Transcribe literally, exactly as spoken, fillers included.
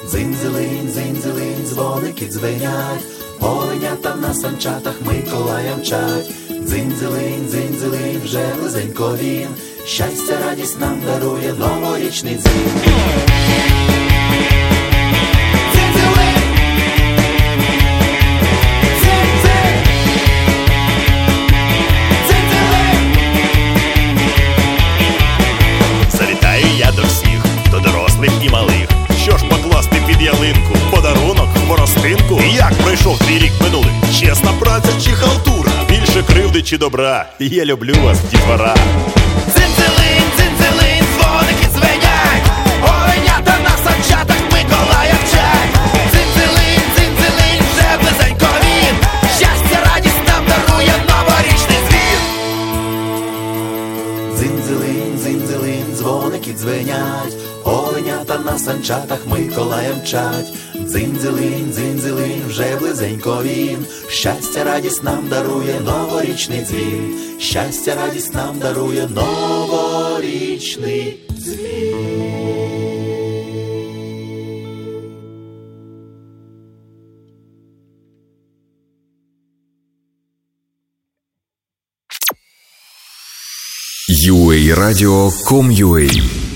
Дзинь-дзилинь, дзинь-дзилинь, дзвоники дзвенять, оленята на санчатах Миколая мчать. Дзинь-дзилинь, дзинь-дзилинь, вже близенько він, щастя, радість нам дарує новорічний дзвін. Дзинь-дзилинь, дзинь-дзинь, дзинь-дзилинь. Завітаю я до всіх, до дорослих і малих. Що ж покласти під ялинку? Подарунок, хворостинку? Як пройшов твій рік минулий? Чесна праця чи халтура? Більше кривди чи добра? Я люблю вас, дітвора. Дзинь-дзилинь, дзинь-дзилинь, дзвоники дзвенять, оленята на санчатах Миколая вчать. Дзинь-дзилинь, дзинь-дзилинь, вже близенько він, щастя, радість нам дарує новорічний дзвін. Дзинь-дзилинь, дзинь-дзилинь, дзвоники дзвенять, оленята на санчатах Миколая мчать. Дзинь-дзилинь, дзинь-дзилинь, вже близенько він, щастя, радість нам дарує новорічний дзвін. Щастя, радість нам дарує новорічний дзвін. ю ей радіо крапка ком крапка ю а